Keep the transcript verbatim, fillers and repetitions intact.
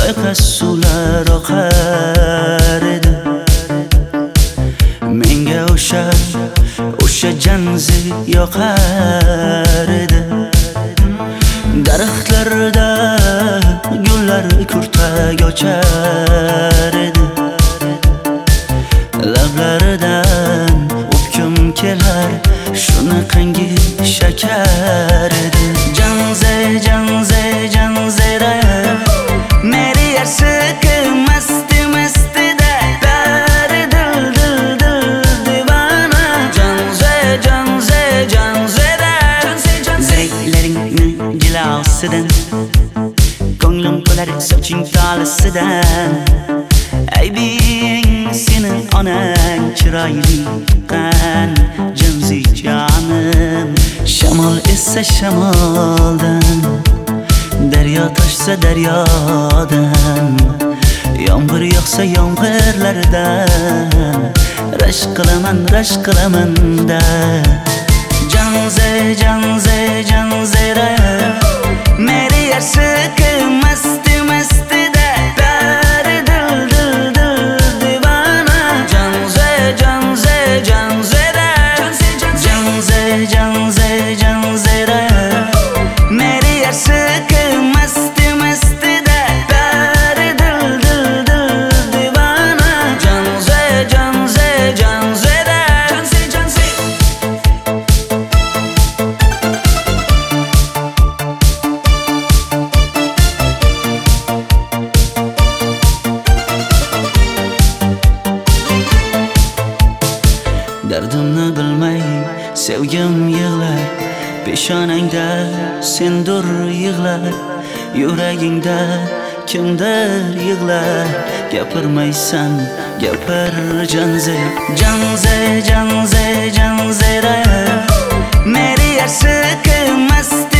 loyqa suvlar oqar edi. Menga o'sha o'sha janzi yoqar edi. Daraxtlarda gullar kurtak ochar edi. Lablaridan o'pkim kelar, shunaqangi shakar edi. Janze janze janzera meri yarsiqi masti mastida dari dil dil dil divana. Janze janze janzera ziraklaringni jilosidan, ko'nglim to'lar soching tolisidan. Aybing seni onang chiroyli qan janzi jonim. Shamol essa shamoldan, daryo toshsa daryodan, yomg'ir yog'sa yomg'irlardan rashk qilaman rashk qilaman da. Janze janze janzera meri yarsiqi masti mastida dari dil dil dil divana. Janze janze janzera janze janze janzera meri yarsiqi masti mastida dari dil dil dil divana. Janze janze janzera dardimni bilmay sevgim yig'lar, peshonangda sendur yig'lar, yuragingda kimdir yig'lar. Gapirmaysan gapir janze janze janze janzera meri yarsiqi masti